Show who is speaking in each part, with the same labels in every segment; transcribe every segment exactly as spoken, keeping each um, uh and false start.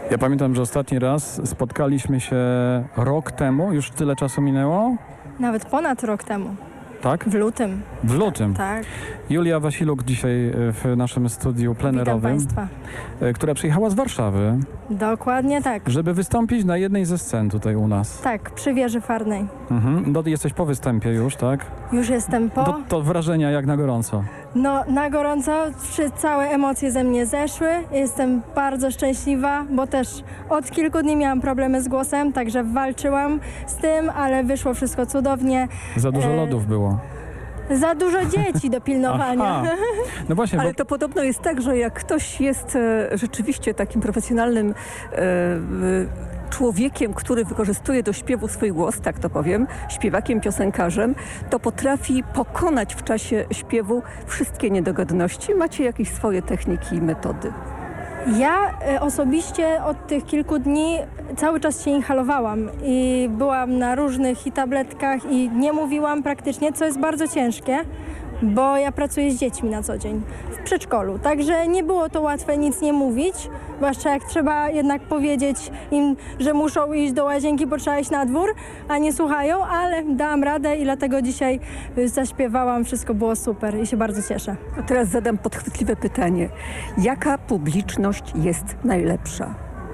Speaker 1: Ja pamiętam, że ostatni raz spotkaliśmy się rok temu, już tyle czasu minęło?
Speaker 2: Nawet ponad rok temu.
Speaker 1: Tak?
Speaker 2: W lutym.
Speaker 1: W lutym.
Speaker 2: Tak.
Speaker 1: Julia Wasiluk dzisiaj w naszym studiu plenerowym,
Speaker 2: Witam Państwa.
Speaker 1: która przyjechała z Warszawy,
Speaker 2: Dokładnie tak.
Speaker 1: żeby wystąpić na jednej ze scen tutaj u nas.
Speaker 2: Tak, przy wieży Farnej.
Speaker 1: Mhm. No, jesteś po występie już, tak?
Speaker 2: Już jestem po.
Speaker 1: To, to wrażenia jak na gorąco.
Speaker 2: No, na gorąco, przy całe emocje ze mnie zeszły. Jestem bardzo szczęśliwa, bo też od kilku dni miałam problemy z głosem, także walczyłam z tym, ale wyszło wszystko cudownie.
Speaker 1: Za dużo
Speaker 2: E,
Speaker 1: lodów było.
Speaker 2: Za dużo dzieci do pilnowania.
Speaker 1: Aha. No właśnie,
Speaker 3: Ale
Speaker 1: bo...
Speaker 3: to podobno jest tak, że jak ktoś jest e, rzeczywiście takim profesjonalnym e, e, człowiekiem, który wykorzystuje do śpiewu swój głos, tak to powiem, śpiewakiem, piosenkarzem, to potrafi pokonać w czasie śpiewu wszystkie niedogodności. Macie jakieś swoje techniki i metody?
Speaker 2: Ja e, osobiście od tych kilku dni cały czas się inhalowałam i byłam na różnych i tabletkach i nie mówiłam praktycznie, co jest bardzo ciężkie, bo ja pracuję z dziećmi na co dzień w przedszkolu, także nie było to łatwe nic nie mówić, zwłaszcza jak trzeba jednak powiedzieć im, że muszą iść do łazienki, bo trzeba iść na dwór, a nie słuchają, ale dałam radę i dlatego dzisiaj zaśpiewałam, wszystko było super i się bardzo cieszę.
Speaker 3: A teraz zadam podchwytliwe pytanie. Jaka publiczność jest najlepsza?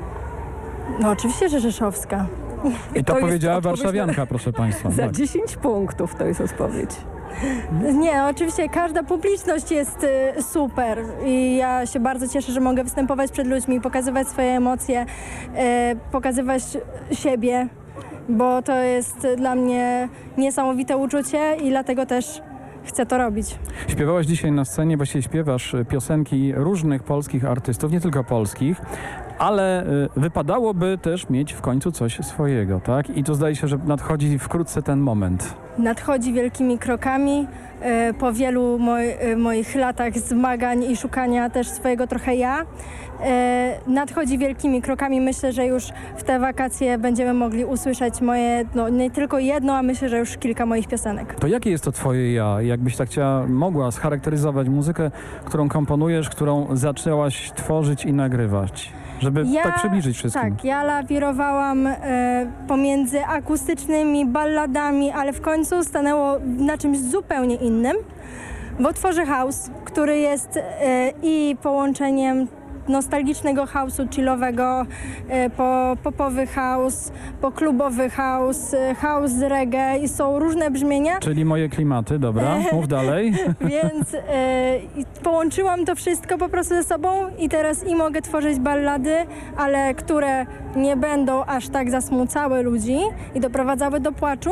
Speaker 2: No oczywiście, że rzeszowska.
Speaker 1: I to,
Speaker 3: to jest
Speaker 1: powiedziała
Speaker 3: odpowiedź na-
Speaker 1: warszawianka, proszę Państwa.
Speaker 3: Za
Speaker 1: Tak.
Speaker 3: dziesięć punktów to jest odpowiedź.
Speaker 2: Nie, oczywiście każda publiczność jest y, super i ja się bardzo cieszę, że mogę występować przed ludźmi, pokazywać swoje emocje, y, pokazywać siebie, bo to jest dla mnie niesamowite uczucie i dlatego też chcę to robić.
Speaker 1: Śpiewałaś dzisiaj na scenie, właściwie śpiewasz piosenki różnych polskich artystów, nie tylko polskich, ale y, wypadałoby też mieć w końcu coś swojego, tak? I tu zdaje się, że nadchodzi wkrótce ten moment.
Speaker 2: Nadchodzi wielkimi krokami y, po wielu moj, y, moich latach zmagań i szukania też swojego trochę ja. Y, nadchodzi wielkimi krokami. Myślę, że już w te wakacje będziemy mogli usłyszeć moje, no nie tylko jedno, a myślę, że już kilka moich piosenek.
Speaker 1: To jakie jest to twoje ja? Jakbyś tak chciała, mogła scharakteryzować muzykę, którą komponujesz, którą zaczęłaś tworzyć i nagrywać? Żeby
Speaker 2: Ja-
Speaker 1: tak przybliżyć wszystkim.
Speaker 2: Tak, ja lawirowałam e, pomiędzy akustycznymi balladami, ale w końcu stanęło na czymś zupełnie innym, bo tworzę house, który jest e, i połączeniem nostalgicznego house'u chillowego, e, po popowy house, po klubowy house, e, house z reggae i są różne brzmienia.
Speaker 1: Czyli moje klimaty, dobra, mów dalej.
Speaker 2: Więc e, i połączyłam to wszystko po prostu ze sobą i teraz i mogę tworzyć ballady, ale które nie będą aż tak zasmucały ludzi i doprowadzały do płaczu,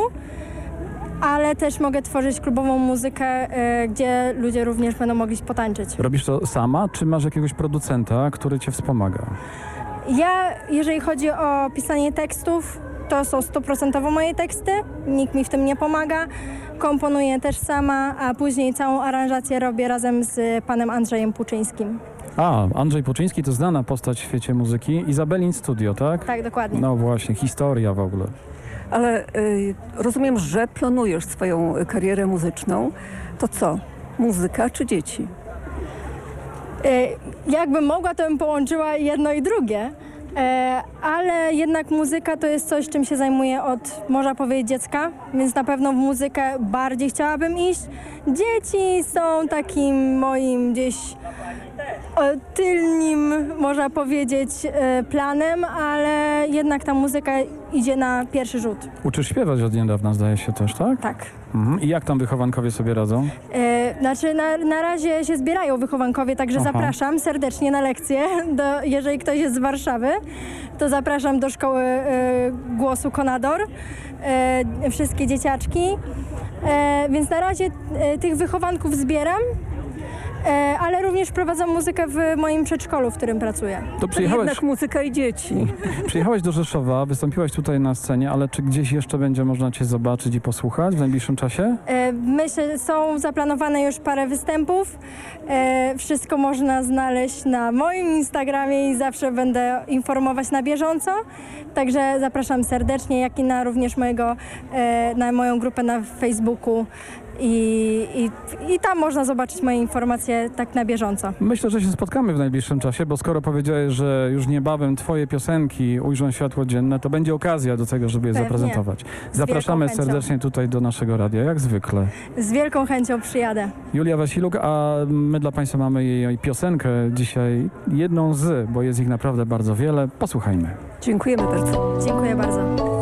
Speaker 2: ale też mogę tworzyć klubową muzykę, e, gdzie ludzie również będą mogli potańczyć.
Speaker 1: Robisz to sama, czy masz jakiegoś producenta, który cię wspomaga?
Speaker 2: Ja, jeżeli chodzi o pisanie tekstów, to są stuprocentowo moje teksty, nikt mi w tym nie pomaga. Komponuję też sama, a później całą aranżację robię razem z panem Andrzejem Puczyńskim.
Speaker 1: A, Andrzej Puczyński to znana postać w świecie muzyki. Izabelin Studio, tak?
Speaker 2: Tak, dokładnie.
Speaker 1: No właśnie, historia w ogóle.
Speaker 3: Ale y, rozumiem, że planujesz swoją karierę muzyczną. To co? Muzyka czy dzieci?
Speaker 2: E, jakbym mogła, to bym połączyła jedno i drugie, e, ale jednak muzyka to jest coś, czym się zajmuję od, można powiedzieć, dziecka, więc na pewno w muzykę bardziej chciałabym iść. Dzieci są takim moim gdzieś o, tylnym, można powiedzieć, e, planem, ale jednak ta muzyka idzie na pierwszy rzut.
Speaker 1: Uczysz śpiewać od niedawna, zdaje się też, tak?
Speaker 2: Tak.
Speaker 1: Mhm. I jak tam wychowankowie sobie radzą?
Speaker 2: E, znaczy na, na razie się zbierają wychowankowie, także
Speaker 1: Aha.
Speaker 2: zapraszam serdecznie na lekcje. Do, jeżeli ktoś jest z Warszawy, to zapraszam do szkoły e, głosu Konador. E, wszystkie dzieciaczki. E, więc na razie e, tych wychowanków zbieram, e, ale również prowadzę muzykę w moim przedszkolu, w którym pracuję.
Speaker 1: To przyjechałeś,
Speaker 3: Jednak muzyka i dzieci.
Speaker 1: przyjechałaś do Rzeszowa, wystąpiłaś tutaj na scenie, ale czy gdzieś jeszcze będzie można cię zobaczyć i posłuchać w najbliższym czasie?
Speaker 2: E, Myślę, są zaplanowane już parę występów. E, Wszystko można znaleźć na moim Instagramie i zawsze będę informować na bieżąco. Także zapraszam serdecznie, jak i na również mojego, e, na moją grupę na Facebooku i, i, i tam można zobaczyć moje informacje tak na bieżąco.
Speaker 1: Myślę, że się spotkamy w najbliższym czasie, bo skoro powiedziałeś, że już niebawem twoje piosenki ujrzą światło dzienne, to będzie okazja do tego, żeby je
Speaker 2: Pewnie.
Speaker 1: zaprezentować.
Speaker 2: Z
Speaker 1: Zapraszamy
Speaker 2: wielką chęcią.
Speaker 1: serdecznie tutaj do naszego radia, jak zwykle.
Speaker 2: Z wielką chęcią przyjadę.
Speaker 1: Julia Wasiluk, a my dla Państwa mamy jej piosenkę dzisiaj, jedną z, bo jest ich naprawdę bardzo wiele. Posłuchajmy.
Speaker 3: Dziękujemy bardzo.
Speaker 2: Dziękuję bardzo.